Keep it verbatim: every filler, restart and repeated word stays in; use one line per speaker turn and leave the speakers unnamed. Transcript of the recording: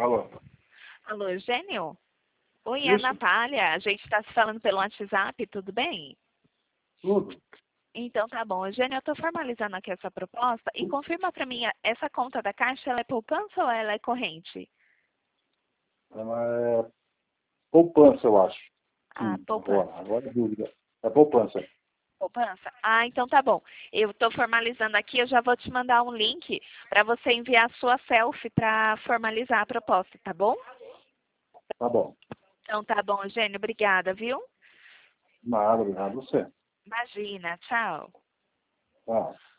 Alô?
Alô, Eugênio? Oi, é a
Isso?
Natália. A gente está se falando pelo WhatsApp, tudo bem?
Tudo.
Então tá bom. Eugênio, eu estou formalizando aqui essa proposta e confirma para mim, essa conta da Caixa, ela é poupança ou ela é corrente?
Ela é poupança, eu acho.
Ah,
Sim, agora.
poupança.
Agora é dúvida. É poupança.
Poupança? Ah, então tá bom. Eu estou formalizando aqui, eu já vou te mandar um link para você enviar a sua selfie para formalizar a proposta, tá bom?
Tá bom.
Então tá bom, Eugênio. Obrigada, viu?
Nada, obrigado a você.
Imagina. Tchau.
Tá.